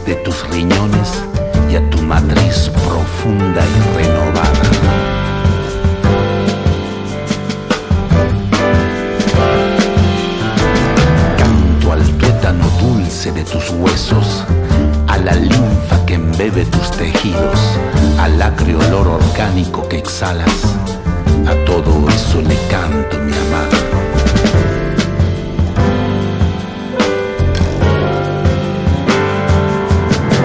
de tus riñones y a tu matriz profunda y renovada. Canto al tuétano dulce de tus huesos, a la linfa que embebe tus tejidos, al acre olor orgánico que exhalas. A todo eso le canto, mi amada.